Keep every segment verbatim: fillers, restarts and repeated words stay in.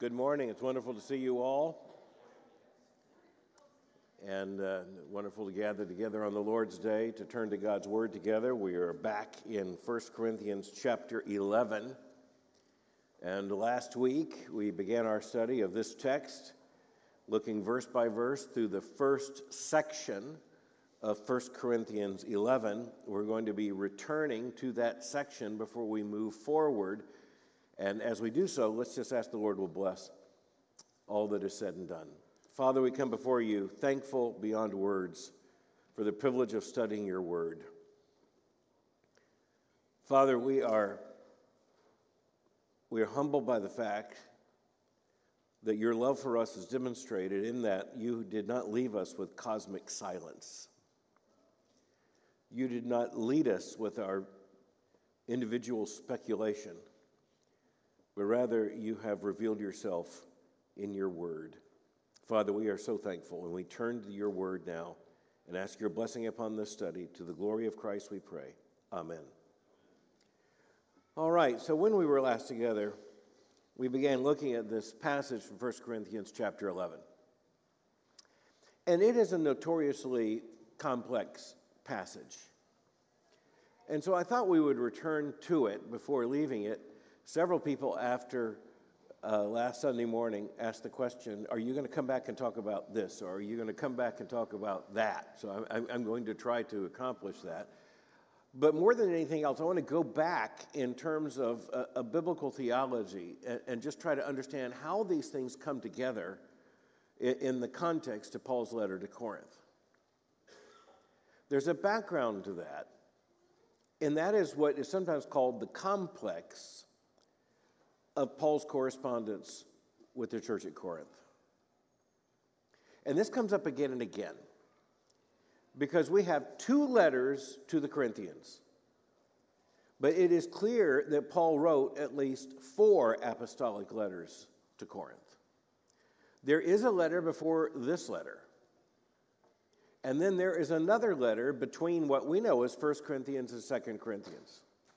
Good morning. It's wonderful to see you all. And uh, wonderful to gather together on the Lord's Day to turn to God's Word together. We are back in First Corinthians chapter eleven. And last week we began our study of this text, looking verse by verse through the first section of First Corinthians eleven. We're going to be returning to that section before we move forward. And as we do so, let's just ask the Lord will bless all that is said and done. Father, we come before you thankful beyond words for the privilege of studying your word. Father, we are, we are humbled by the fact that your love for us is demonstrated in that you did not leave us with cosmic silence. You did not lead us with our individual speculation, but rather you have revealed yourself in your word. Father, we are so thankful, and we turn to your word now and ask your blessing upon this study. To the glory of Christ we pray. Amen. All right, so when we were last together, we began looking at this passage from First Corinthians chapter eleven. And it is a notoriously complex passage. And so I thought we would return to it before leaving it. Several people after uh, last Sunday morning asked the question, are you going to come back and talk about this? Or are you going to come back and talk about that? So I'm, I'm going to try to accomplish that. But more than anything else, I want to go back in terms of a, a biblical theology and, and just try to understand how these things come together in, in the context of Paul's letter to Corinth. There's a background to that, and that is what is sometimes called the complex of Paul's correspondence with the church at Corinth. And this comes up again and again because we have two letters to the Corinthians. But it is clear that Paul wrote at least four apostolic letters to Corinth. There is a letter before this letter. And then there is another letter between what we know as First Corinthians and Second Corinthians.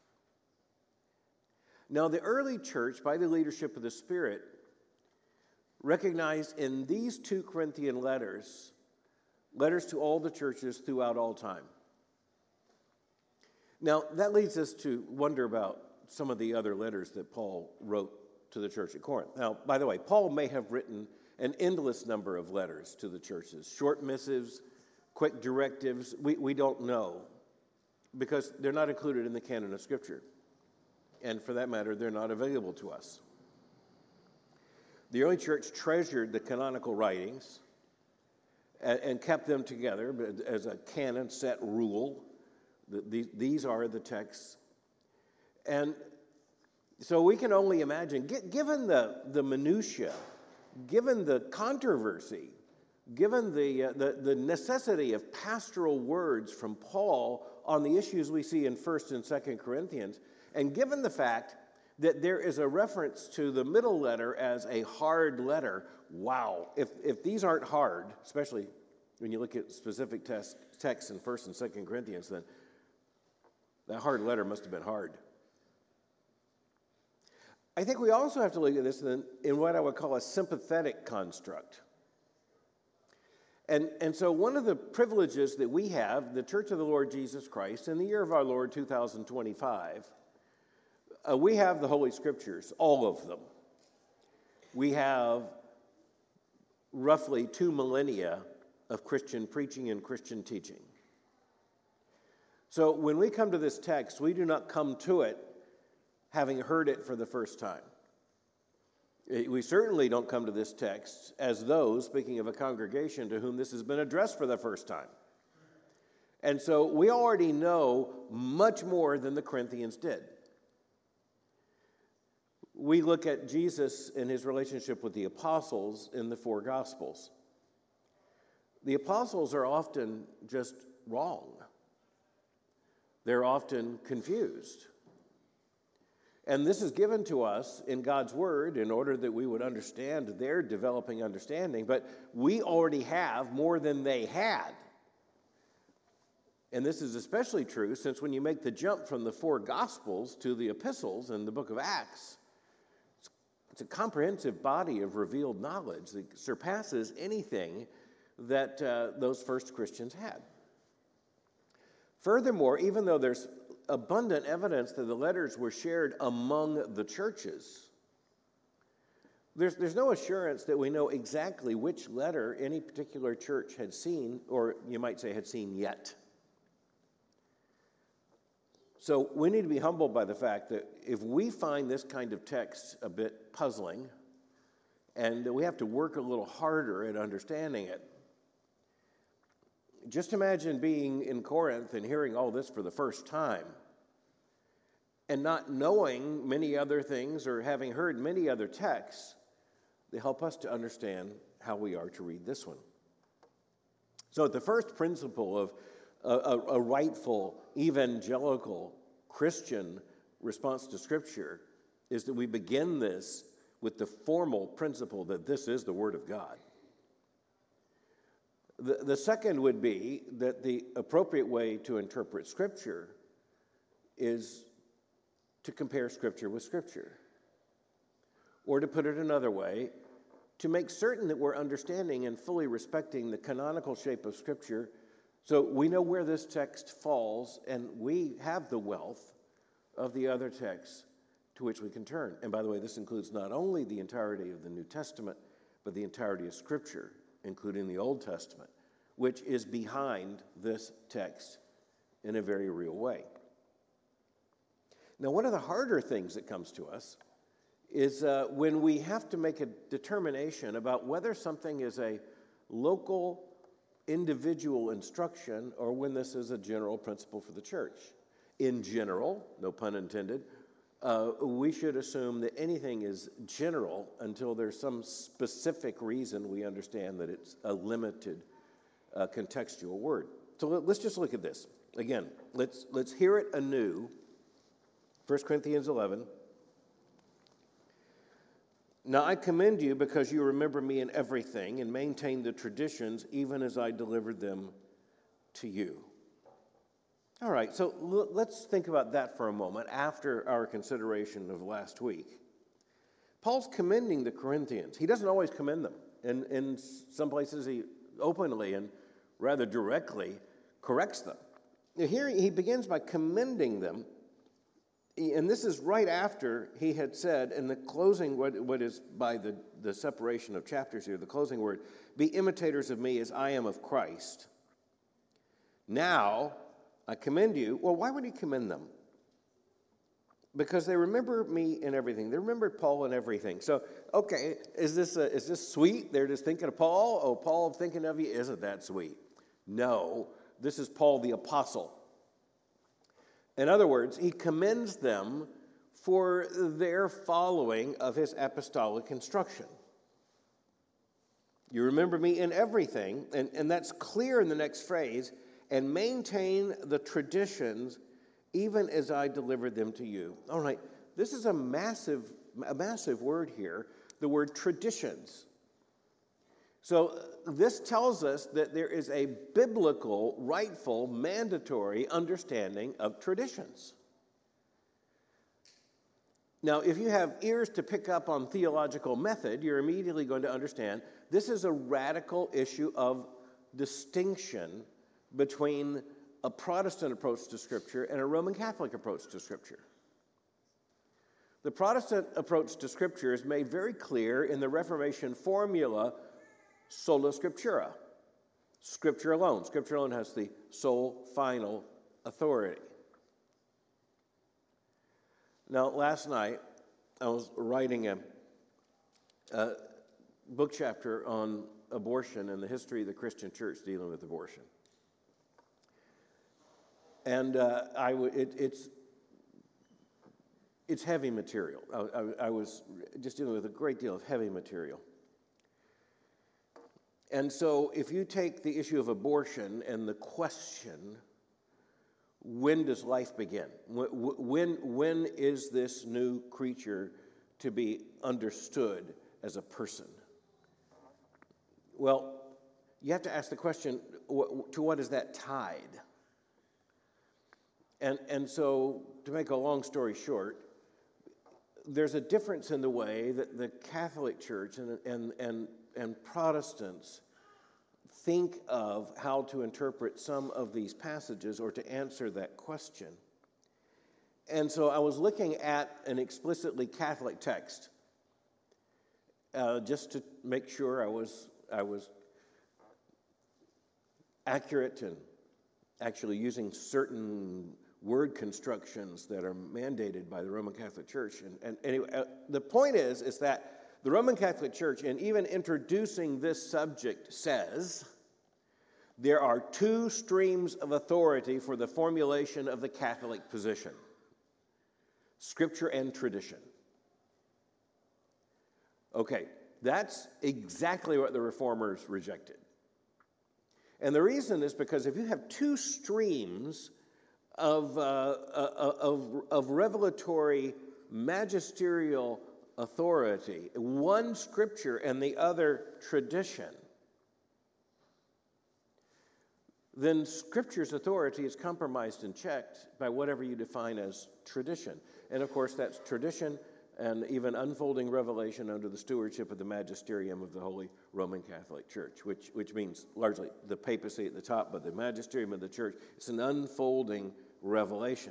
Now, the early church, by the leadership of the Spirit, recognized in these two Corinthian letters, letters to all the churches throughout all time. Now, that leads us to wonder about some of the other letters that Paul wrote to the church at Corinth. Now, by the way, Paul may have written an endless number of letters to the churches, short missives, quick directives. We, we don't know because they're not included in the canon of Scripture. And for that matter, they're not available to us. The early church treasured the canonical writings and, and kept them together as a canon set rule. These, these are the texts. And so we can only imagine, given the, the minutiae, given the controversy, given the, uh, the, the necessity of pastoral words from Paul on the issues we see in First and Second Corinthians, and given the fact that there is a reference to the middle letter as a hard letter, wow, if, if these aren't hard, especially when you look at specific text, texts in First and Second Corinthians, then that hard letter must have been hard. I think we also have to look at this in, in what I would call a sympathetic construct. And, and so one of the privileges that we have, the Church of the Lord Jesus Christ, in the year of our Lord two thousand twenty-five, Uh, we have the Holy Scriptures, all of them. We have roughly two millennia of Christian preaching and Christian teaching. So when we come to this text, we do not come to it having heard it for the first time. We certainly don't come to this text as those, speaking of a congregation to whom this has been addressed for the first time. And so we already know much more than the Corinthians did. We look at Jesus and his relationship with the apostles in the four Gospels. The apostles are often just wrong. They're often confused. And this is given to us in God's Word in order that we would understand their developing understanding, but we already have more than they had. And this is especially true since when you make the jump from the four Gospels to the epistles in the book of Acts, it's it's a comprehensive body of revealed knowledge that surpasses anything that uh, those first Christians had. Furthermore, even though there's abundant evidence that the letters were shared among the churches, there's, there's no assurance that we know exactly which letter any particular church had seen, or you might say had seen yet. So we need to be humbled by the fact that if we find this kind of text a bit puzzling, and that we have to work a little harder at understanding it, just imagine being in Corinth and hearing all this for the first time and not knowing many other things or having heard many other texts that help us to understand how we are to read this one. So the first principle of a, a, a rightful evangelical Christian response to Scripture is that we begin this with the formal principle that this is the Word of God. The, the second would be that the appropriate way to interpret Scripture is to compare Scripture with Scripture. Or to put it another way, to make certain that we're understanding and fully respecting the canonical shape of Scripture so we know where this text falls and we have the wealth of the other texts to which we can turn. And by the way, this includes not only the entirety of the New Testament, but the entirety of Scripture, including the Old Testament, which is behind this text in a very real way. Now, one of the harder things that comes to us is uh, when we have to make a determination about whether something is a local, individual instruction or when this is a general principle for the church. In general, no pun intended, uh, we should assume that anything is general until there's some specific reason we understand that it's a limited uh, contextual word. So let, let's just look at this. Again, let's, let's hear it anew. First Corinthians eleven. Now I commend you because you remember me in everything and maintain the traditions even as I delivered them to you. All right, so l- let's think about that for a moment after our consideration of last week. Paul's commending the Corinthians. He doesn't always commend them. In, in some places he openly and rather directly corrects them. Now, here he begins by commending them. And this is right after he had said in the closing, what, what is by the, the separation of chapters here, the closing word, be imitators of me as I am of Christ. Now, I commend you. Well, why would he commend them? Because they remember me in everything. They remembered Paul in everything. So, okay, is this, a, is this sweet? They're just thinking of Paul? Oh, Paul thinking of you? Isn't that sweet? No, this is Paul the apostle. In other words, he commends them for their following of his apostolic instruction. You remember me in everything, and, and that's clear in the next phrase, and maintain the traditions even as I delivered them to you. All right, this is a massive, a massive word here, the word traditions. So this tells us that there is a biblical, rightful, mandatory understanding of traditions. Now, if you have ears to pick up on theological method, you're immediately going to understand this is a radical issue of distinction between a Protestant approach to Scripture and a Roman Catholic approach to Scripture. The Protestant approach to Scripture is made very clear in the Reformation formula sola scriptura, Scripture alone. Scripture alone has the sole final authority. Now, last night, I was writing a, a book chapter on abortion and the history of the Christian church dealing with abortion. And uh, I w- it, it's, it's heavy material. I, I, I was just dealing with a great deal of heavy material. And so if you take the issue of abortion and the question, when does life begin? When, when is this new creature to be understood as a person? Well, you have to ask the question, to what is that tied? And, and so, to make a long story short, there's a difference in the way that the Catholic Church and, and, and, and Protestants think of how to interpret some of these passages or to answer that question. And so I was looking at an explicitly Catholic text uh, just to make sure I was I was accurate and actually using certain word constructions that are mandated by the Roman Catholic Church. And, and anyway, uh, the point is, is that the Roman Catholic Church, in even introducing this subject, says there are two streams of authority for the formulation of the Catholic position: Scripture and tradition. Okay, that's exactly what the Reformers rejected. And the reason is because if you have two streams of, uh, of, of revelatory magisterial authority, one Scripture and the other tradition, then Scripture's authority is compromised and checked by whatever you define as tradition. And of course, that's tradition and even unfolding revelation under the stewardship of the magisterium of the Holy Roman Catholic Church, which, which means largely the papacy at the top, but the magisterium of the church. It's an unfolding revelation.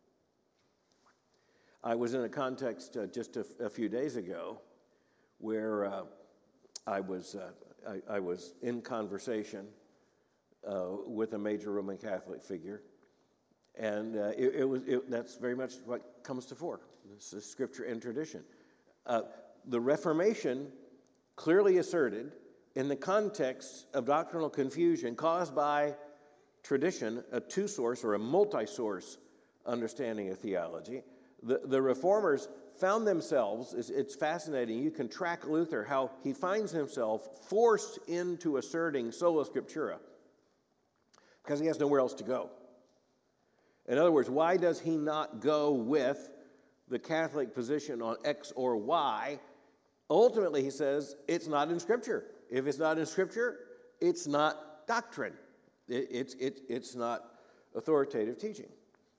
I was in a context uh, just a, a few days ago where uh, I was uh, I, I was in conversation uh, with a major Roman Catholic figure, and uh, it, it was it, that's very much what comes to fore. This is Scripture and tradition. Uh, the Reformation clearly asserted, in the context of doctrinal confusion caused by tradition, a two-source or a multi-source understanding of theology, the, the Reformers found themselves, it's, it's fascinating, you can track Luther, how he finds himself forced into asserting sola scriptura because he has nowhere else to go. In other words, why does he not go with the Catholic position on X or Y? Ultimately, he says, it's not in Scripture. If it's not in Scripture, it's not doctrine. It, it's, it, it's not authoritative teaching.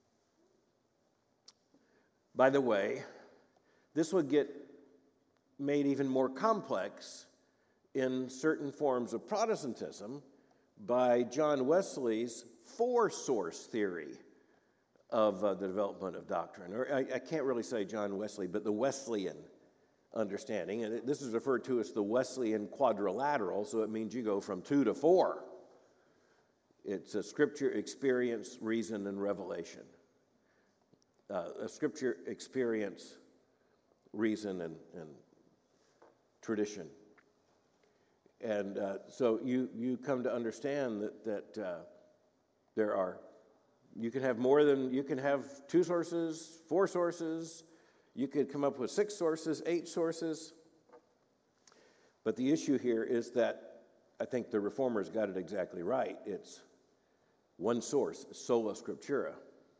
By the way, this would get made even more complex in certain forms of Protestantism by John Wesley's four-source theory of uh, the development of doctrine. Or I, I can't really say John Wesley, but the Wesleyan understanding. And it, this is referred to as the Wesleyan quadrilateral, so it means you go from two to four. It's a Scripture, experience, reason, and revelation. Uh, a Scripture, experience, reason, and, and tradition. And uh, so you, you come to understand that, that uh, there are You can have more than, you can have two sources, four sources. You could come up with six sources, eight sources. But the issue here is that I think the Reformers got it exactly right. It's one source, sola scriptura.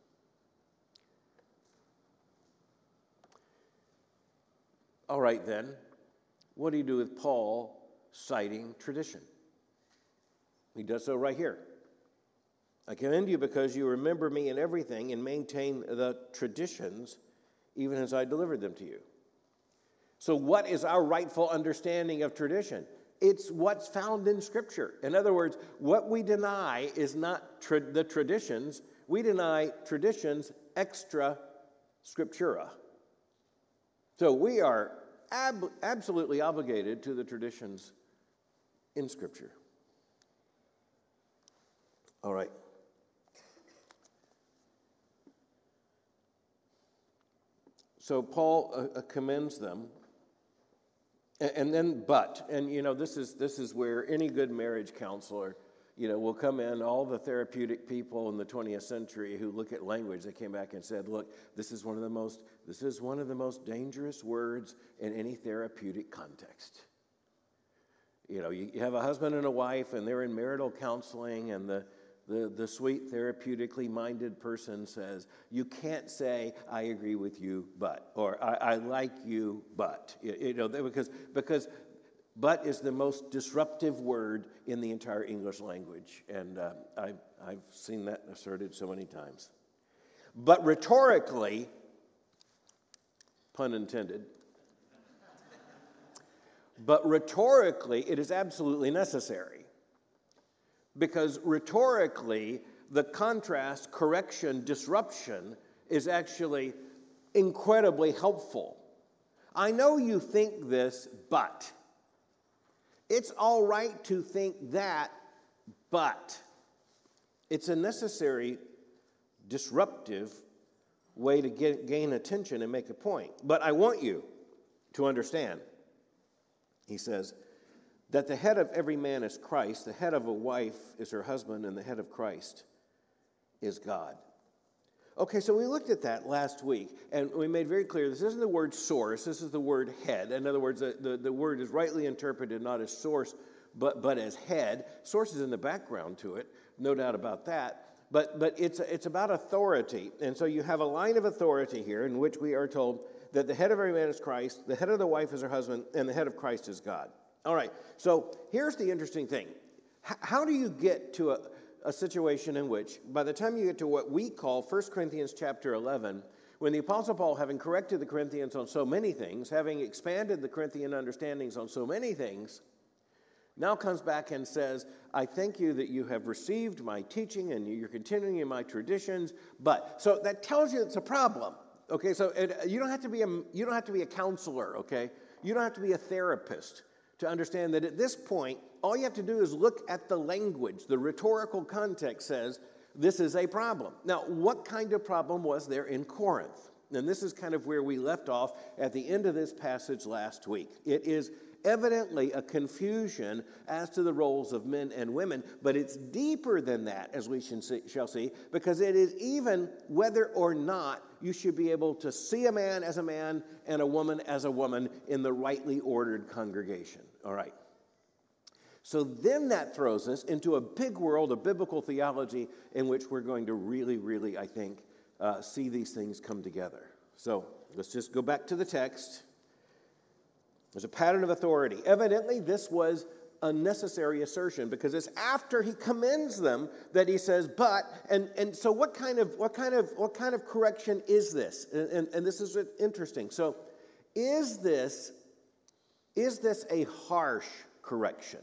All right, then, what do you do with Paul citing tradition? He does so right here. I commend you because you remember me in everything and maintain the traditions even as I delivered them to you. So what is our rightful understanding of tradition? It's what's found in Scripture. In other words, what we deny is not tra- the traditions. We deny traditions extra scriptura. So we are ab- absolutely obligated to the traditions in Scripture. All right. So Paul uh, commends them, and, and then but, and you know, this is this is where any good marriage counselor, you know, will come in. All the therapeutic people in the twentieth century who look at language, they came back and said, look, this is one of the most this is one of the most dangerous words in any therapeutic context. You know, you, you have a husband and a wife, and they're in marital counseling, and the The, the sweet, therapeutically minded person says, you can't say, I agree with you, but, or I, I like you, but. You, you know, because, because but is the most disruptive word in the entire English language. And uh, I, I've seen that asserted so many times. But rhetorically, pun intended. But rhetorically, it is absolutely necessary. Because rhetorically, the contrast, correction, disruption is actually incredibly helpful. I know you think this, but. It's all right to think that, but. It's a necessary, disruptive way to get, gain attention and make a point. But I want you to understand, he says, that the head of every man is Christ, the head of a wife is her husband, and the head of Christ is God. Okay, so we looked at that last week, and we made very clear this isn't the word source, this is the word head. In other words, the, the, the word is rightly interpreted not as source, but, but as head. Source is in the background to it, no doubt about that. But, but it's, it's about authority. And so you have a line of authority here in which we are told that the head of every man is Christ, the head of the wife is her husband, and the head of Christ is God. All right, so here's the interesting thing. H- how do you get to a... a situation in which, by the time you get to what we call First Corinthians chapter eleven, when the Apostle Paul, having corrected the Corinthians on so many things, having expanded the Corinthian understandings on so many things, now comes back and says, I thank you that you have received my teaching and you're continuing in my traditions, but, so that tells you it's a problem, okay? So it, you don't have to be a, you don't have to be a counselor, okay? You don't have to be a therapist to understand that at this point, all you have to do is look at the language. The rhetorical context says this is a problem. Now, what kind of problem was there in Corinth? And this is kind of where we left off at the end of this passage last week. It is evidently a confusion as to the roles of men and women, but it's deeper than that, as we shall see, because it is even whether or not you should be able to see a man as a man and a woman as a woman in the rightly ordered congregation. All right. So then that throws us into a big world of biblical theology in which we're going to really, really, I think, uh, see these things come together. So let's just go back to the text. There's a pattern of authority. Evidently, this was a necessary assertion because it's after he commends them that he says, but, and, and so what kind of what kind of what kind of correction is this? And, and, and this is interesting. So is this is this a harsh correction?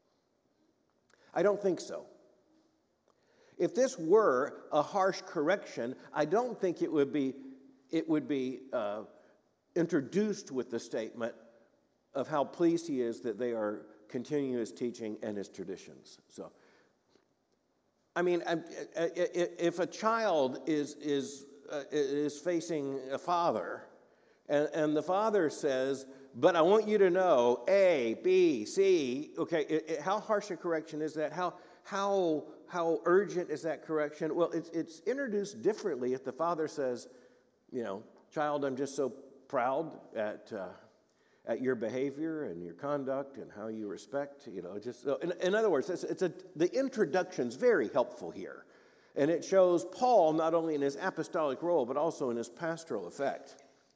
I don't think so. If this were a harsh correction, I don't think it would be it would be uh, introduced with the statement of how pleased he is that they are continuing his teaching and his traditions. So, I mean, if a child is is uh, is facing a father, and, and the father says, but I want you to know A, B, C. Okay, it, it, how harsh a correction is that? How how how urgent is that correction? Well, it's it's introduced differently if the father says, you know, child, I'm just so proud at uh, at your behavior and your conduct and how you respect. You know, just so, in, in other words, it's, it's a the introduction's very helpful here, and it shows Paul not only in his apostolic role but also in his pastoral effect.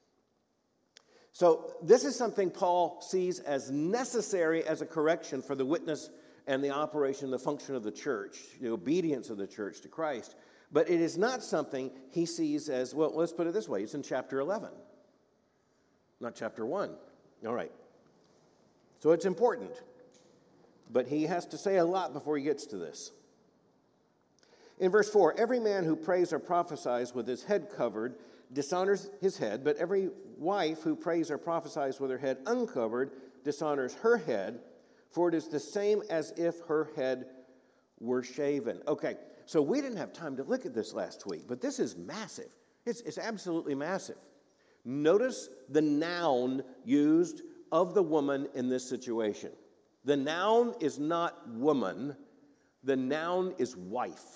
So this is something Paul sees as necessary as a correction for the witness and the operation, the function of the church, the obedience of the church to Christ. But it is not something he sees as, well, let's put it this way. It's in chapter eleven, not chapter one. All right. So it's important. But he has to say a lot before he gets to this. In verse four, every man who prays or prophesies with his head covered dishonors his head, but every wife who prays or prophesies with her head uncovered dishonors her head, for it is the same as if her head were shaven. Okay, so we didn't have time to look at this last week, but this is massive. It's, it's absolutely massive. Notice the noun used of the woman in this situation. The noun is not woman. The noun is wife.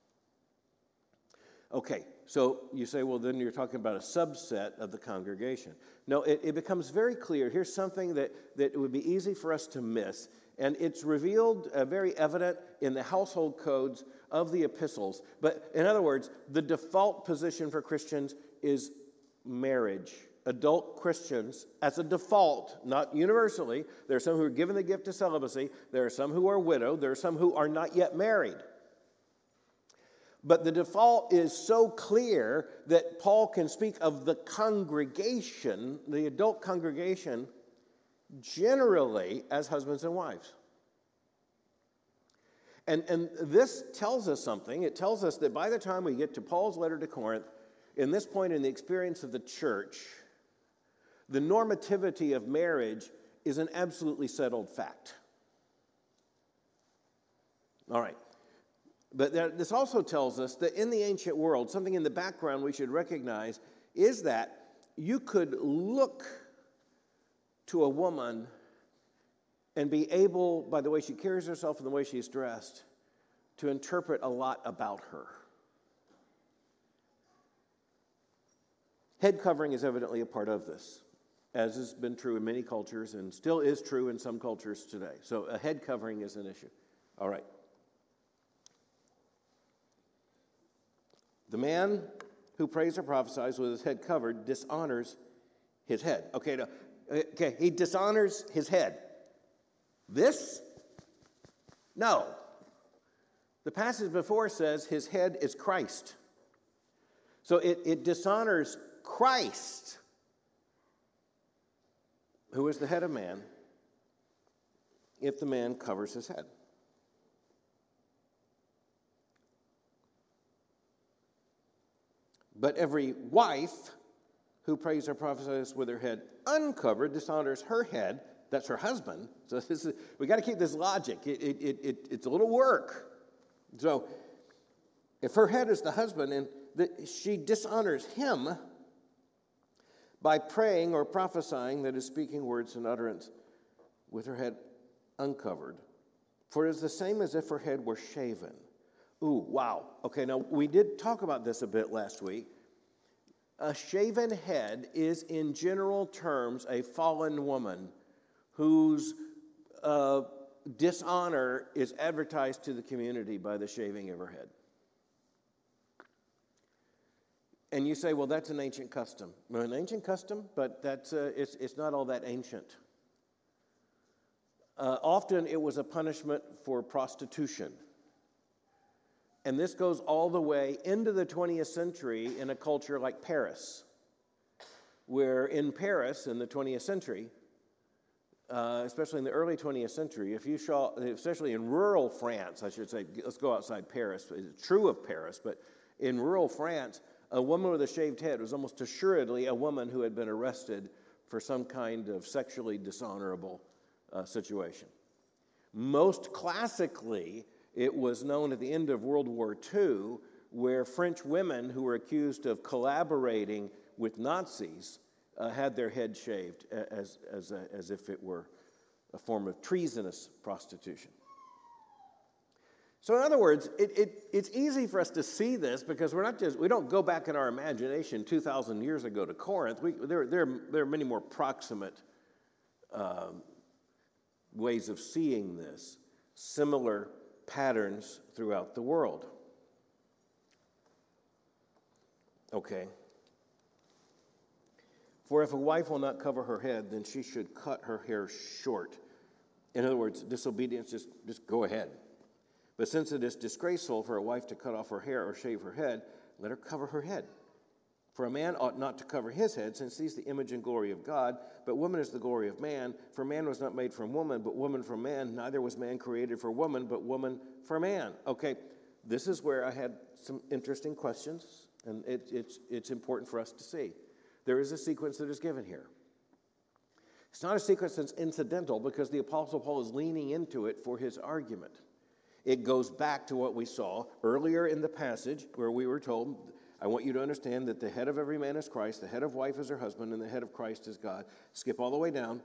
Okay, so you say, well, then you're talking about a subset of the congregation. No, it, it becomes very clear. Here's something that, that would be easy for us to miss, and it's revealed uh, very evident in the household codes of the epistles. But in other words, the default position for Christians is marriage. Adult Christians, as a default, not universally. There are some who are given the gift of celibacy. There are some who are widowed. There are some who are not yet married. But the default is so clear that Paul can speak of the congregation, the adult congregation, generally as husbands and wives. And, and this tells us something. It tells us that by the time we get to Paul's letter to Corinth, in this point in the experience of the church, the normativity of marriage is an absolutely settled fact. All right. But there, this also tells us that in the ancient world, something in the background we should recognize is that you could look to a woman and be able, by the way she carries herself and the way she's dressed, to interpret a lot about her. Head covering is evidently a part of this, as has been true in many cultures and still is true in some cultures today. So a head covering is an issue. All right. The man who prays or prophesies with his head covered dishonors his head. Okay, no, okay, he dishonors his head. This? No. The passage before says his head is Christ. So it, it dishonors Christ, who is the head of man, if the man covers his head. But every wife who prays or prophesies with her head uncovered dishonors her head. That's her husband. So this is, we got to keep this logic. It, it, it, it, it's a little work. So if her head is the husband and the, she dishonors him by praying or prophesying, that is, speaking words and utterance with her head uncovered. For it is the same as if her head were shaven. Ooh, wow. Okay, now we did talk about this a bit last week. A shaven head is, in general terms, a fallen woman whose uh, dishonor is advertised to the community by the shaving of her head. And you say, well, that's an ancient custom. Well, an ancient custom, but that's uh, it's, it's not all that ancient. Uh, often it was a punishment for prostitution. And this goes all the way into the twentieth century in a culture like Paris, where in Paris in the twentieth century, uh, especially in the early twentieth century, if you saw, especially in rural France, I should say, let's go outside Paris. It's true of Paris, but in rural France, a woman with a shaved head was almost assuredly a woman who had been arrested for some kind of sexually dishonorable uh, situation. Most classically, it was known at the end of World War Two, where French women who were accused of collaborating with Nazis uh, had their head shaved as, as, a, as if it were a form of treasonous prostitution. So in other words, it, it, it's easy for us to see this because we're not just, we don't go back in our imagination two thousand years ago to Corinth. We, there, there, there are many more proximate um, ways of seeing this, similar patterns throughout the world. Okay. For if a wife will not cover her head, then she should cut her hair short. In other words, disobedience, just, just go ahead. But since it is disgraceful for a wife to cut off her hair or shave her head, let her cover her head. For a man ought not to cover his head, since he's the image and glory of God, but woman is the glory of man. For man was not made from woman, but woman from man. Neither was man created for woman, but woman for man. Okay, this is where I had some interesting questions, and it, it's, it's important for us to see. There is a sequence that is given here. It's not a sequence that's incidental because the Apostle Paul is leaning into it for his argument. It goes back to what we saw earlier in the passage where we were told, I want you to understand that the head of every man is Christ, the head of wife is her husband, and the head of Christ is God. Skip all the way down.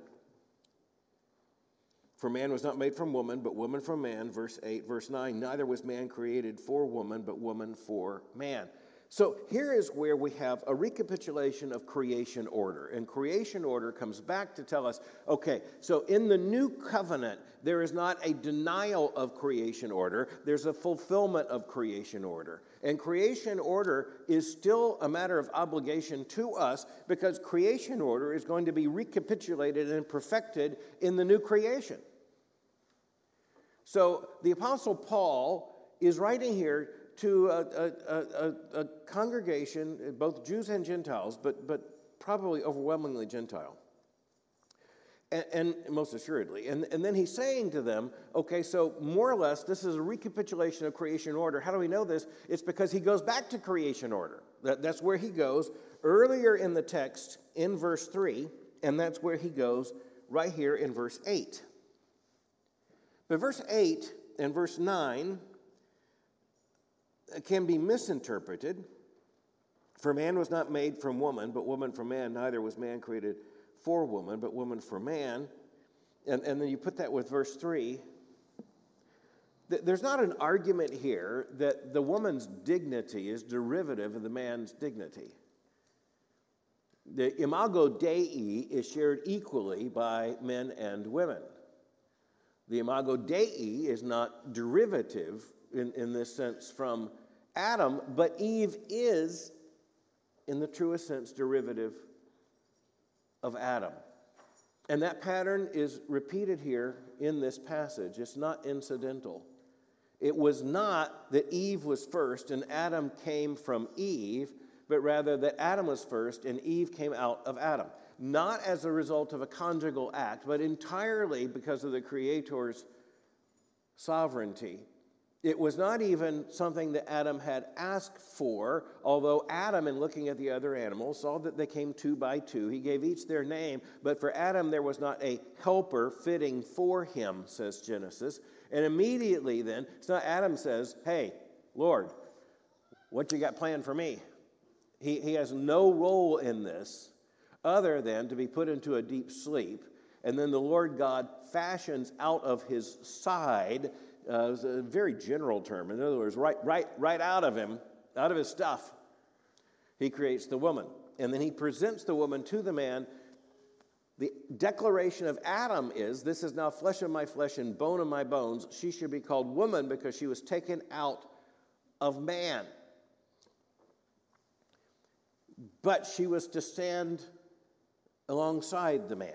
For man was not made from woman, but woman from man, verse eight, verse nine. Neither was man created for woman, but woman for man. So here is where we have a recapitulation of creation order. And creation order comes back to tell us, okay, so in the new covenant, there is not a denial of creation order. There's a fulfillment of creation order. And creation order is still a matter of obligation to us because creation order is going to be recapitulated and perfected in the new creation. So the Apostle Paul is writing here to a, a, a, a congregation, both Jews and Gentiles, but, but probably overwhelmingly Gentile. And, and most assuredly. And, and then he's saying to them, okay, so more or less, this is a recapitulation of creation order. How do we know this? It's because he goes back to creation order. That, that's where he goes earlier in the text in verse three, and that's where he goes right here in verse eight. But verse eight and verse nine can be misinterpreted. For man was not made from woman, but woman from man. Neither was man created for woman, but woman for man. And, and then you put that with verse three. There's not an argument here that the woman's dignity is derivative of the man's dignity. The imago Dei is shared equally by men and women. The imago Dei is not derivative in, in this sense from Adam, but Eve is, in the truest sense, derivative of Adam. And that pattern is repeated here in this passage. It's not incidental. It was not that Eve was first and Adam came from Eve, but rather that Adam was first and Eve came out of Adam. Not as a result of a conjugal act, but entirely because of the Creator's sovereignty. It was not even something that Adam had asked for, although Adam, in looking at the other animals, saw that they came two by two. He gave each their name, but for Adam there was not a helper fitting for him, says Genesis. And immediately then, it's not Adam says, hey, Lord, what you got planned for me? He, he has no role in this other than to be put into a deep sleep. And then the Lord God fashions out of his side, uh, it's a very general term. In other words, right, right, right out of him, out of his stuff, he creates the woman. And then he presents the woman to the man. The declaration of Adam is, this is now flesh of my flesh and bone of my bones. She should be called woman because she was taken out of man. But she was to stand alongside the man.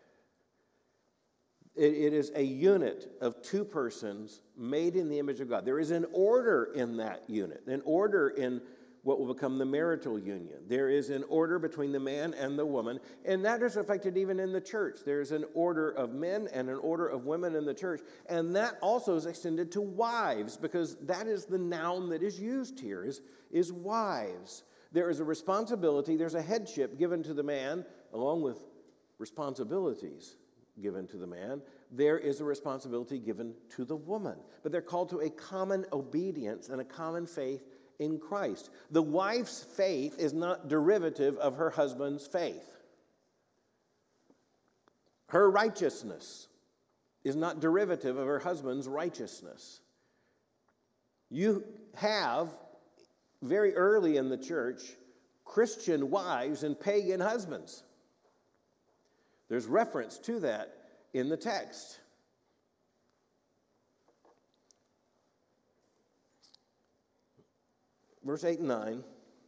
It, it is a unit of two persons made in the image of God. There is an order in that unit, an order in what will become the marital union. There is an order between the man and the woman, and that is reflected even in the church. There is an order of men and an order of women in the church, and that also is extended to wives, because that is the noun that is used here, is, is wives. There is a responsibility, there's a headship given to the man, along with responsibilities given to the man. There is a responsibility given to the woman. But they're called to a common obedience and a common faith in Christ. The wife's faith is not derivative of her husband's faith. Her righteousness is not derivative of her husband's righteousness. You have, very early in the church, Christian wives and pagan husbands. There's reference to that in the text. Verse eight and nine,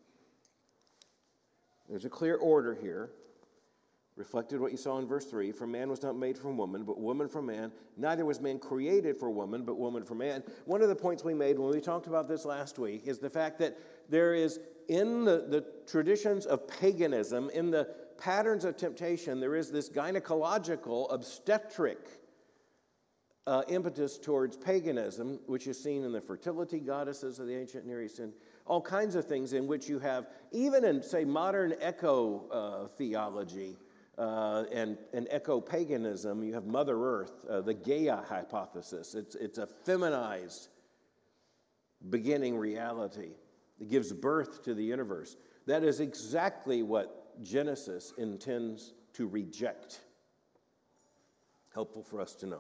there's a clear order here, reflected what you saw in verse three. For man was not made from woman, but woman from man. Neither was man created for woman, but woman for man. One of the points we made when we talked about this last week is the fact that there is, in the, the traditions of paganism, in the patterns of temptation, there is this gynecological, obstetric uh, impetus towards paganism, which is seen in the fertility goddesses of the ancient Near East, and all kinds of things in which you have, even in, say, modern eco-theology uh, and, and eco-paganism, you have Mother Earth, uh, the Gaia hypothesis. It's, it's a feminized beginning reality. It gives birth to the universe. That is exactly what Genesis intends to reject. Helpful for us to know.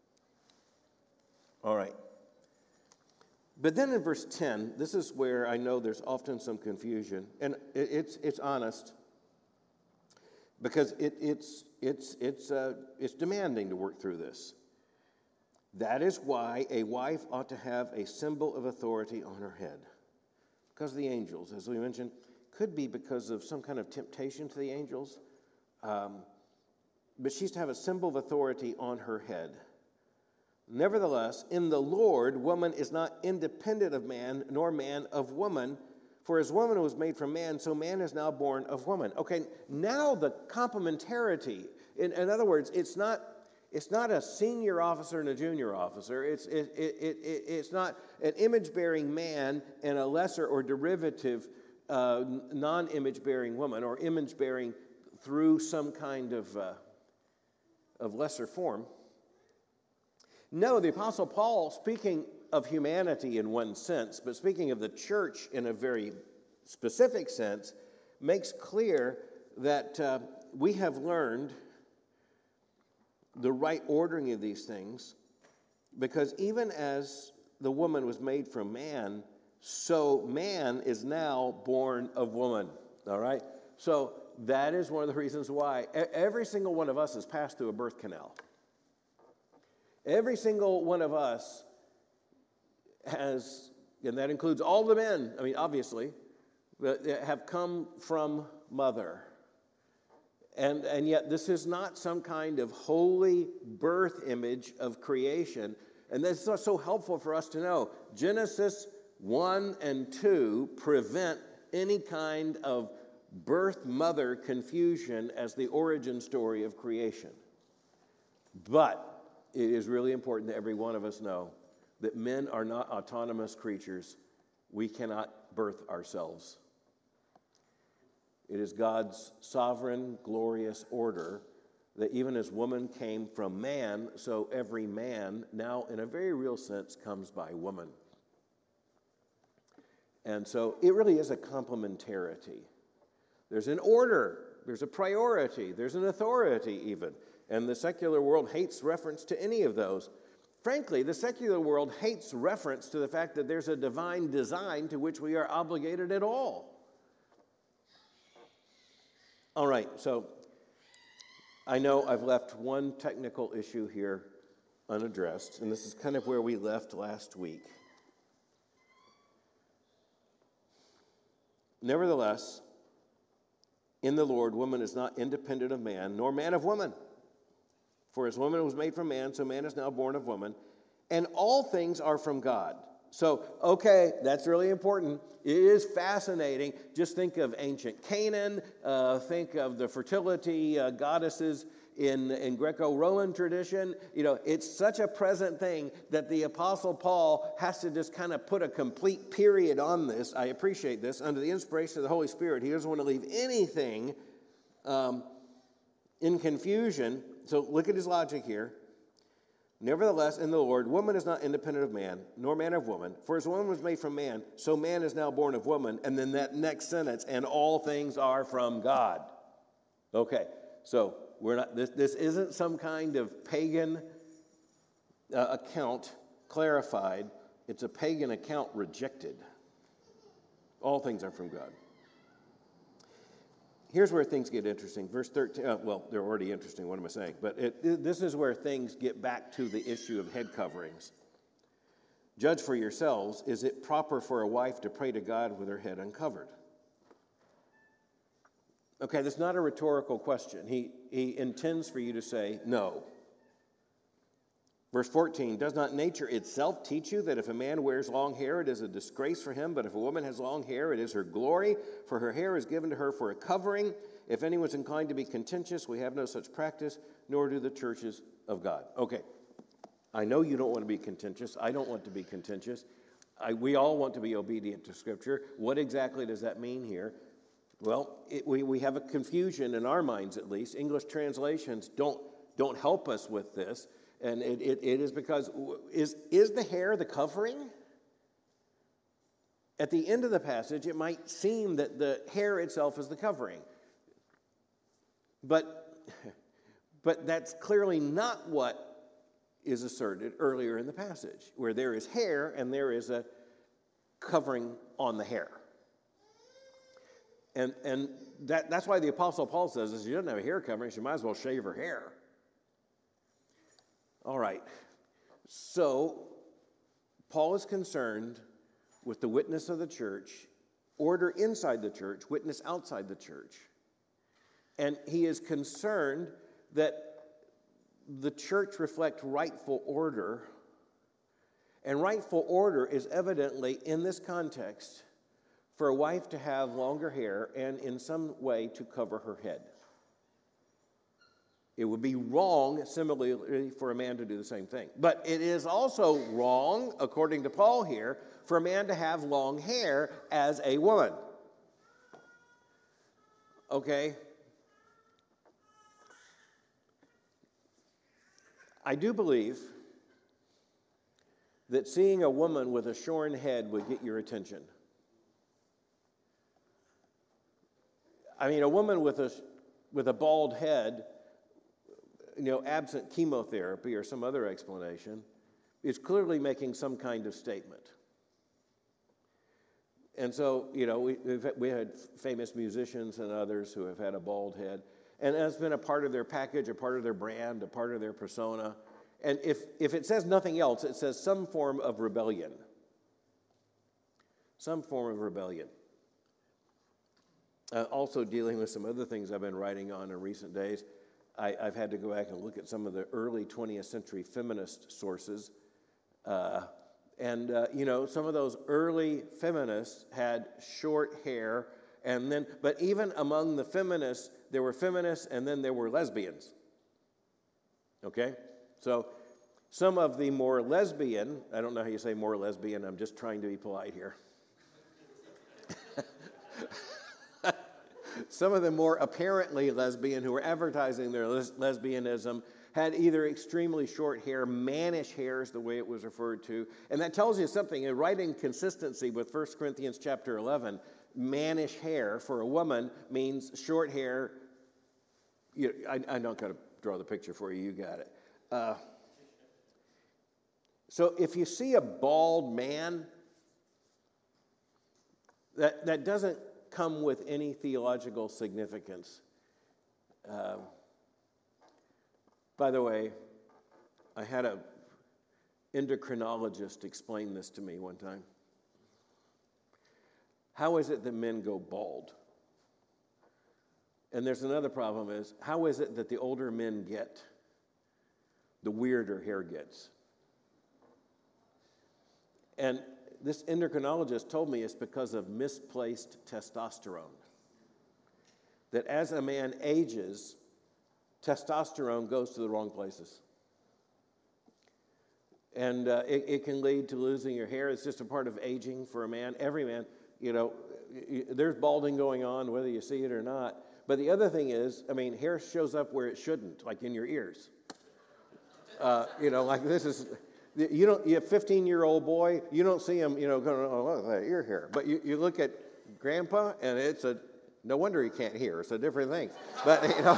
All right. But then in verse ten, this is where I know there's often some confusion, and it, it's it's honest, because it, it's it's it's uh, it's demanding to work through this. That is why a wife ought to have a symbol of authority on her head, because of the angels, as we mentioned, could be because of some kind of temptation to the angels, um, but she's to have a symbol of authority on her head. Nevertheless, in the Lord, woman is not independent of man, nor man of woman. For as woman was made from man, so man is now born of woman. Okay, now the complementarity. In, in other words, it's not it's not a senior officer and a junior officer. It's it, it, it, it, it's not an image-bearing man and a lesser or derivative uh, non-image-bearing woman, or image-bearing through some kind of uh, of lesser form. No, the Apostle Paul, speaking of humanity in one sense, but speaking of the church in a very specific sense, makes clear that uh, we have learned the right ordering of these things, because even as the woman was made from man, so man is now born of woman, all right? So that is one of the reasons why every single one of us has passed through a birth canal. Every single one of us has, and that includes all the men, I mean, obviously, but have come from mother. And, and yet this is not some kind of holy birth image of creation. And that's not so helpful for us to know. Genesis one and two prevent any kind of birth-mother confusion as the origin story of creation. But it is really important that every one of us know that men are not autonomous creatures. We cannot birth ourselves. It is God's sovereign, glorious order that even as woman came from man, so every man now, in a very real sense, comes by woman. And so it really is a complementarity. There's an order, there's a priority, there's an authority even. And the secular world hates reference to any of those. Frankly, the secular world hates reference to the fact that there's a divine design to which we are obligated at all. All right, so I know I've left one technical issue here unaddressed, and this is kind of where we left last week. Nevertheless, in the Lord, woman is not independent of man, nor man of woman. For as woman was made from man, so man is now born of woman. And all things are from God. So, okay, that's really important. It is fascinating. Just think of ancient Canaan. Uh, think of the fertility uh, goddesses in, in Greco-Roman tradition. You know, it's such a present thing that the Apostle Paul has to just kind of put a complete period on this. I appreciate this. Under the inspiration of the Holy Spirit, he doesn't want to leave anything um, in confusion. So look at his logic here. Nevertheless, in the Lord, woman is not independent of man, nor man of woman. For as woman was made from man, so man is now born of woman. And then that next sentence, and all things are from God. Okay, so we're not. This, this isn't some kind of pagan uh, account clarified. It's a pagan account rejected. All things are from God. Here's where things get interesting. Verse thirteen, uh, well, they're already interesting, what am I saying? But it, it, this is where things get back to the issue of head coverings. Judge for yourselves, is it proper for a wife to pray to God with her head uncovered? Okay, that's not a rhetorical question. He, he intends for you to say no. Verse fourteen, does not nature itself teach you that if a man wears long hair, it is a disgrace for him, but if a woman has long hair, it is her glory, for her hair is given to her for a covering. If anyone's inclined to be contentious, we have no such practice, nor do the churches of God. Okay, I know you don't want to be contentious. I don't want to be contentious. I, we all want to be obedient to Scripture. What exactly does that mean here? Well, it, we, we have a confusion in our minds, at least. English translations don't, don't help us with this. And it, it, it is because, is, is the hair the covering? At the end of the passage, it might seem that the hair itself is the covering. But, but that's clearly not what is asserted earlier in the passage, where there is hair and there is a covering on the hair. And, and that, that's why the Apostle Paul says, if she doesn't have a hair covering, she might as well shave her hair. All right, so Paul is concerned with the witness of the church, order inside the church, witness outside the church. And he is concerned that the church reflect rightful order And rightful order is evidently, in this context, for a wife to have longer hair and in some way to cover her head. It would be wrong, similarly, for a man to do the same thing. But it is also wrong, according to Paul here, for a man to have long hair as a woman. Okay? I do believe that seeing a woman with a shorn head would get your attention. I mean, a woman with a, with a bald head, you know, absent chemotherapy or some other explanation, is clearly making some kind of statement. And so, you know, we, we've, we had famous musicians and others who have had a bald head, and that's been a part of their package, a part of their brand, a part of their persona. And if, if it says nothing else, it says some form of rebellion. Some form of rebellion. Uh, also dealing with some other things I've been writing on in recent days. I, I've had to go back and look at some of the early twentieth century feminist sources. Uh, and, uh, you know, some of those early feminists had short hair. And then, but even among the feminists, there were feminists and then there were lesbians. Okay? So some of the more lesbian, I don't know how you say more lesbian, I'm just trying to be polite here. Some of the more apparently lesbian who were advertising their les- lesbianism had either extremely short hair, mannish hair is the way it was referred to. And that tells you something, right in consistency with First Corinthians chapter eleven, mannish hair for a woman means short hair. You, I, I'm not going to draw the picture for you, you got it. Uh, so if you see a bald man, that, that doesn't come with any theological significance. Um, by the way, I had a endocrinologist explain this to me one time. How is it that men go bald? And there's another problem is, how is it that the older men get, the weirder hair gets? And this endocrinologist told me it's because of misplaced testosterone. That as a man ages, testosterone goes to the wrong places. And uh, it, it can lead to losing your hair. It's just a part of aging for a man. Every man, you know, there's balding going on, whether you see it or not. But the other thing is, I mean, hair shows up where it shouldn't, like in your ears. Uh, you know, like this is... You don't. You have a fifteen-year-old boy. You don't see him. You know, going, oh, look, that ear hair. But you, you look at Grandpa, and it's a. No wonder he can't hear. It's a different thing. But you know.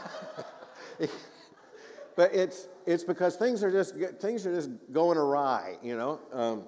But it's it's because things are just things are just going awry. You know. Um,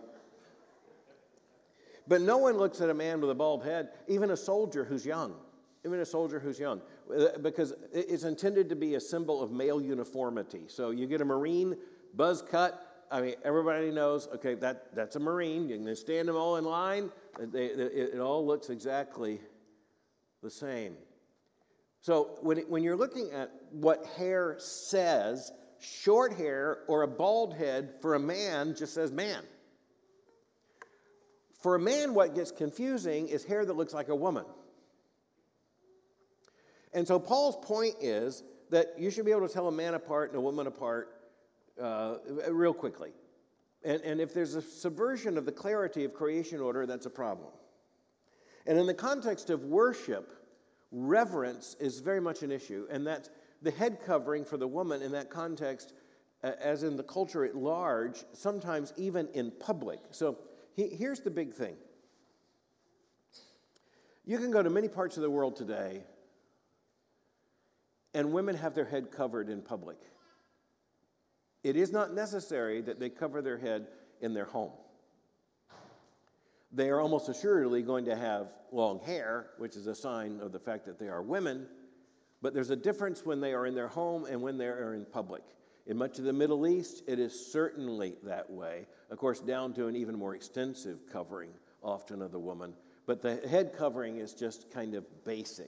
but no one looks at a man with a bald head, even a soldier who's young, even a soldier who's young, because it's intended to be a symbol of male uniformity. So you get a Marine buzz cut. I mean, everybody knows, okay, that, that's a Marine. You can stand them all in line. They, it, it all looks exactly the same. So when, it, when you're looking at what hair says, short hair or a bald head for a man just says man. For a man, what gets confusing is hair that looks like a woman. And so Paul's point is that you should be able to tell a man apart and a woman apart Uh, real quickly. And, and if there's a subversion of the clarity of creation order, that's a problem. And in the context of worship, reverence is very much an issue. And that's the head covering for the woman in that context, uh, as in the culture at large, sometimes even in public. So he, here's the big thing. You can go to many parts of the world today, and women have their head covered in public. It is not necessary that they cover their head in their home. They are almost assuredly going to have long hair, which is a sign of the fact that they are women, but there's a difference when they are in their home and when they are in public. In much of the Middle East, it is certainly that way, of course, down to an even more extensive covering, often of the woman. But the head covering is just kind of basic.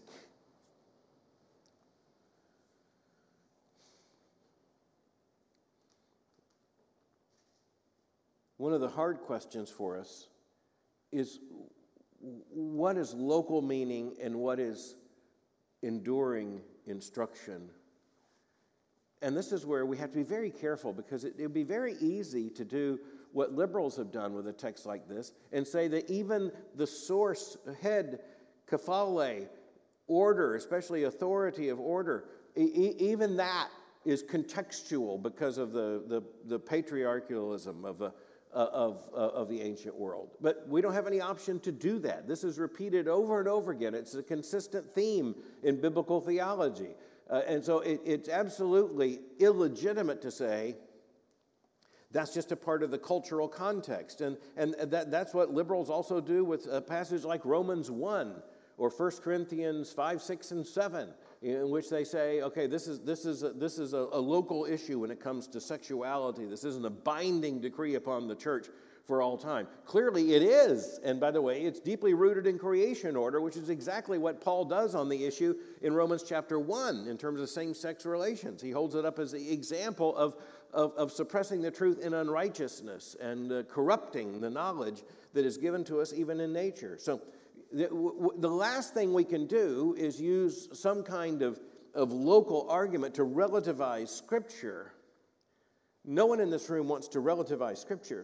one of the hard questions for us is what is local meaning and what is enduring instruction? And this is where we have to be very careful, because it would be very easy to do what liberals have done with a text like this and say that even the source, head, kephale, order, especially authority of order, e- even that is contextual because of the, the, the patriarchalism of the, uh, of, uh, of the ancient world. But we don't have any option to do that. This is repeated over and over again. It's a consistent theme in biblical theology. Uh, and so it, it's absolutely illegitimate to say that's just a part of the cultural context. And, and that, that's what liberals also do with a passage like Romans one or First Corinthians five, six, and seven, in which they say, okay, this is, this is, a, this is a, a local issue when it comes to sexuality. This isn't a binding decree upon the church for all time. Clearly it is. And by the way, it's deeply rooted in creation order, which is exactly what Paul does on the issue in Romans chapter one in terms of same-sex relations. He holds it up as the example of, of, of suppressing the truth in unrighteousness and uh, corrupting the knowledge that is given to us even in nature. So the, w- the last thing we can do is use some kind of, of local argument to relativize Scripture. No one in this room wants to relativize Scripture.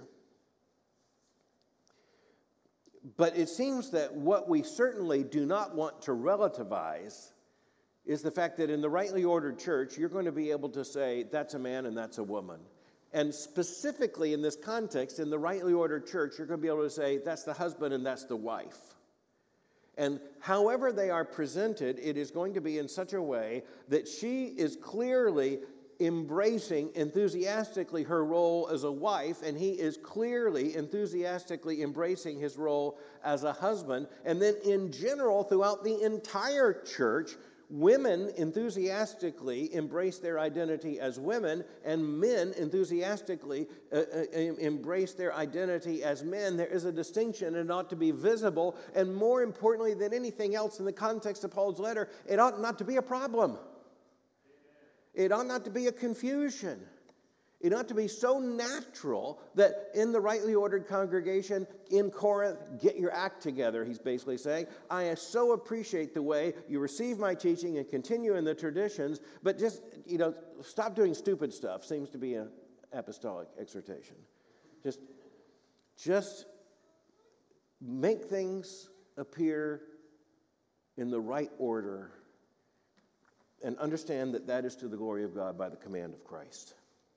But it seems that what we certainly do not want to relativize is the fact that in the rightly ordered church, you're going to be able to say, that's a man and that's a woman. And specifically in this context, in the rightly ordered church, you're going to be able to say, that's the husband and that's the wife. And however they are presented, it is going to be in such a way that she is clearly embracing enthusiastically her role as a wife, and he is clearly enthusiastically embracing his role as a husband. And then in general, throughout the entire church, women enthusiastically embrace their identity as women, and men enthusiastically uh, uh, embrace their identity as men. There is a distinction, and it ought to be visible, and more importantly than anything else in the context of Paul's letter, it ought not to be a problem. It ought not to be a confusion. It ought to be so natural that in the rightly ordered congregation in Corinth, get your act together, he's basically saying. I so appreciate the way you receive my teaching and continue in the traditions, but just, you know, stop doing stupid stuff, seems to be an apostolic exhortation. Just, just make things appear in the right order, and understand that that is to the glory of God by the command of Christ.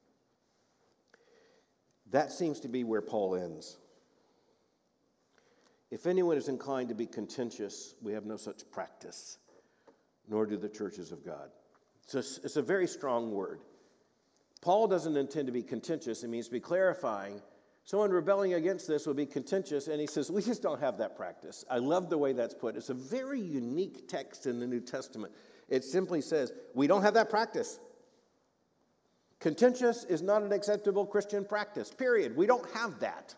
That seems to be where Paul ends. If anyone is inclined to be contentious, we have no such practice, nor do the churches of God. So it's a very strong word. Paul doesn't intend to be contentious. It means to be clarifying. Someone rebelling against this would be contentious, and he says, we just don't have that practice. I love the way that's put. It's a very unique text in the New Testament. It simply says, we don't have that practice. Contentious is not an acceptable Christian practice, period. We don't have that.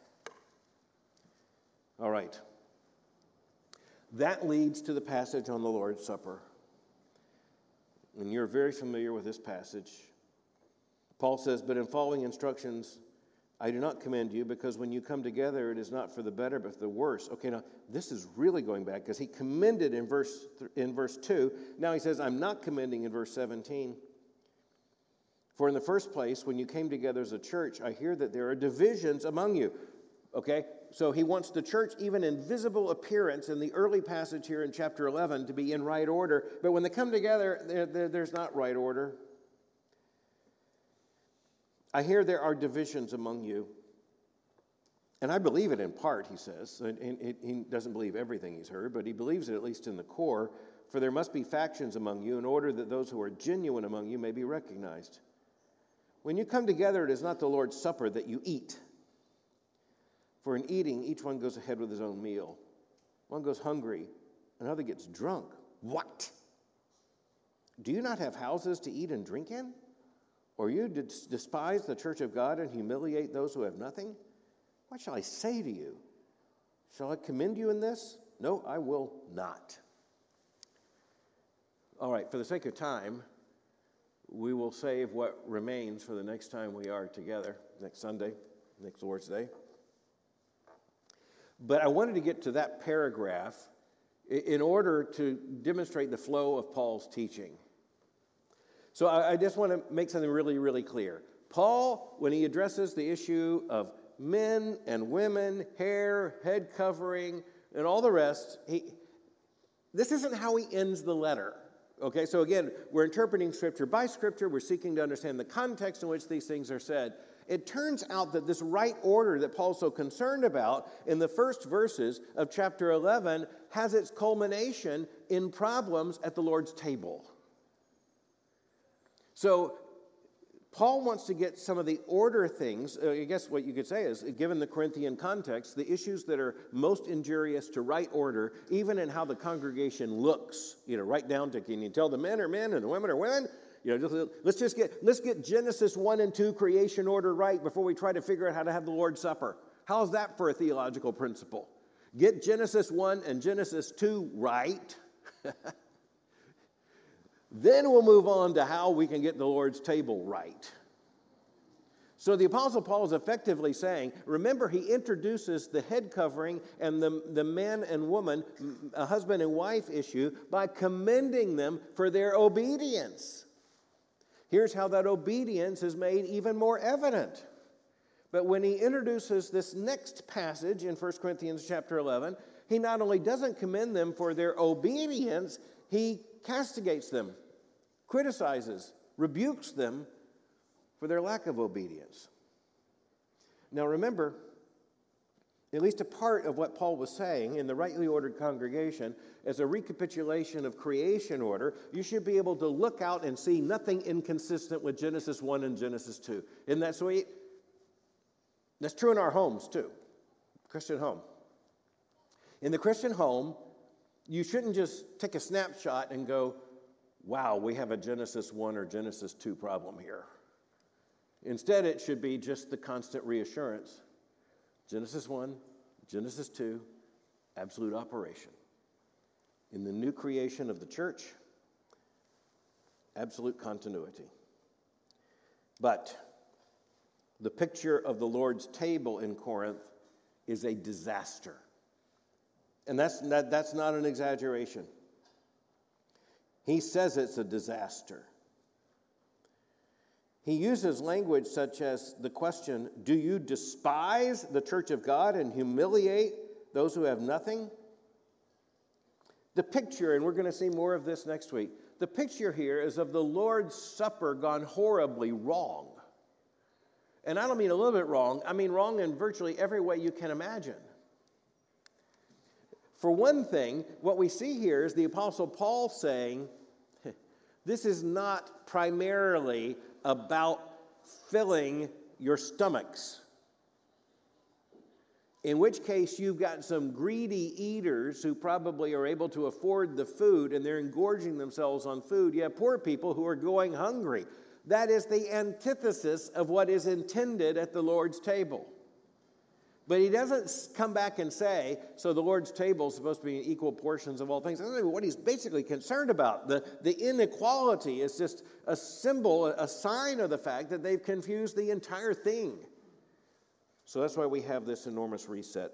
All right. That leads to the passage on the Lord's Supper. And you're very familiar with this passage. Paul says, but in following instructions, I do not commend you, because when you come together, it is not for the better, but for the worse. Okay, now, this is really going back, because he commended in verse, in verse two. Now he says, I'm not commending in verse seventeen. For in the first place, when you came together as a church, I hear that there are divisions among you. Okay, so he wants the church, even in visible appearance, in the early passage here in chapter eleven, to be in right order. But when they come together, there, there, there's not right order. I hear there are divisions among you. And I believe it in part, he says. And, and he doesn't believe everything he's heard, but he believes it at least in the core. For there must be factions among you in order that those who are genuine among you may be recognized. When you come together, it is not the Lord's Supper that you eat. For in eating, each one goes ahead with his own meal. One goes hungry, another gets drunk. What? Do you not have houses to eat and drink in? Or you despise the church of God and humiliate those who have nothing? What shall I say to you? Shall I commend you in this? No, I will not. All right, for the sake of time, we will save what remains for the next time we are together, next Sunday, next Lord's Day. But I wanted to get to that paragraph in order to demonstrate the flow of Paul's teaching. So I just want to make something really, really clear. Paul, when he addresses the issue of men and women, hair, head covering, and all the rest, he, this isn't how he ends the letter. Okay, so again, we're interpreting Scripture by Scripture. We're seeking to understand the context in which these things are said. It turns out that this right order that Paul's so concerned about in the first verses of chapter eleven has its culmination in problems at the Lord's table. So Paul wants to get some of the order things. uh, I guess what you could say is, given the Corinthian context, the issues that are most injurious to right order, even in how the congregation looks, you know, right down to, can you tell the men are men and the women are women? You know, just, let's just get, let's get Genesis one and two creation order right before we try to figure out how to have the Lord's Supper. How's that for a theological principle? Get Genesis one and Genesis two right. Then we'll move on to how we can get the Lord's table right. So the Apostle Paul is effectively saying, remember, he introduces the head covering and the, the man and woman, a husband and wife issue, by commending them for their obedience. Here's how that obedience is made even more evident. But when he introduces this next passage in First Corinthians chapter eleven, he not only doesn't commend them for their obedience, he castigates them, criticizes, rebukes them for their lack of obedience. Now remember, at least a part of what Paul was saying in the rightly ordered congregation, as a recapitulation of creation order, you should be able to look out and see nothing inconsistent with Genesis one and Genesis two. Isn't that sweet? That's true in our homes too, Christian home. In the Christian home, you shouldn't just take a snapshot and go, wow, we have a Genesis one or Genesis two problem here. Instead, it should be just the constant reassurance. Genesis one, Genesis two, absolute operation. In the new creation of the church, absolute continuity. But the picture of the Lord's table in Corinth is a disaster. And that's not, that's not an exaggeration. He says it's a disaster. He uses language such as the question, do you despise the church of God and humiliate those who have nothing? The picture, and we're going to see more of this next week, the picture here is of the Lord's Supper gone horribly wrong. And I don't mean a little bit wrong, I mean wrong in virtually every way you can imagine. For one thing, what we see here is the Apostle Paul saying, this is not primarily about filling your stomachs. In which case, you've got some greedy eaters who probably are able to afford the food and they're engorging themselves on food. You have poor people who are going hungry. That is the antithesis of what is intended at the Lord's table. But he doesn't come back and say, so the Lord's table is supposed to be equal portions of all things. That's what he's basically concerned about. The, the inequality is just a symbol, a sign of the fact that they've confused the entire thing. So that's why we have this enormous reset.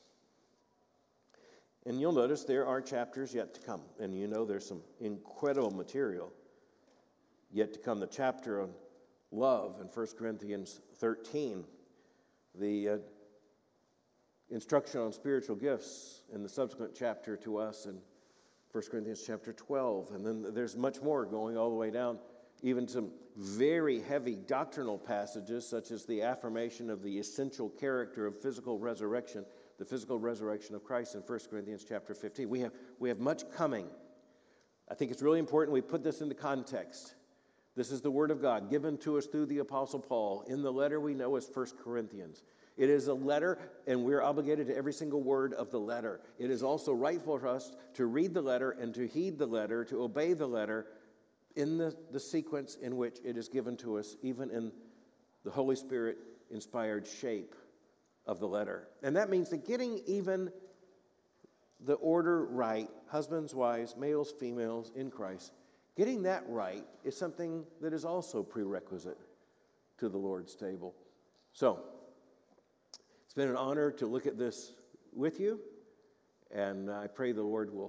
And you'll notice there are chapters yet to come. And you know there's some incredible material yet to come. The chapter on love in First Corinthians thirteen. The uh, instruction on spiritual gifts in the subsequent chapter to us in First Corinthians chapter twelve. And then there's much more going all the way down, even some very heavy doctrinal passages, such as the affirmation of the essential character of physical resurrection, the physical resurrection of Christ in First Corinthians chapter fifteen. We have, we have much coming. I think it's really important we put this into context. This is the Word of God given to us through the Apostle Paul in the letter we know as First Corinthians. It is a letter, and we're obligated to every single word of the letter. It is also rightful for us to read the letter and to heed the letter, to obey the letter in the, the sequence in which it is given to us, even in the Holy Spirit-inspired shape of the letter. And that means that getting even the order right, husbands, wives, males, females in Christ, getting that right is something that is also prerequisite to the Lord's table. So, it's been an honor to look at this with you, and I pray the Lord will,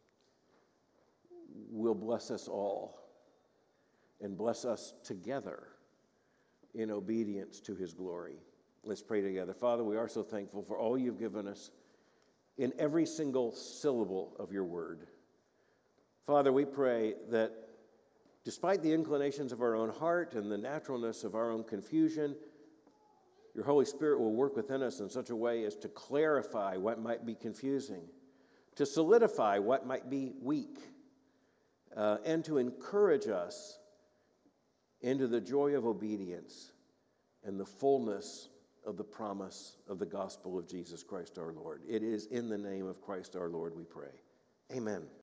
will bless us all and bless us together in obedience to his glory. Let's pray together. Father, we are so thankful for all you've given us in every single syllable of your word. Father, we pray that despite the inclinations of our own heart and the naturalness of our own confusion, your Holy Spirit will work within us in such a way as to clarify what might be confusing, to solidify what might be weak, uh, and to encourage us into the joy of obedience and the fullness of the promise of the gospel of Jesus Christ our Lord. It is in the name of Christ our Lord we pray. Amen.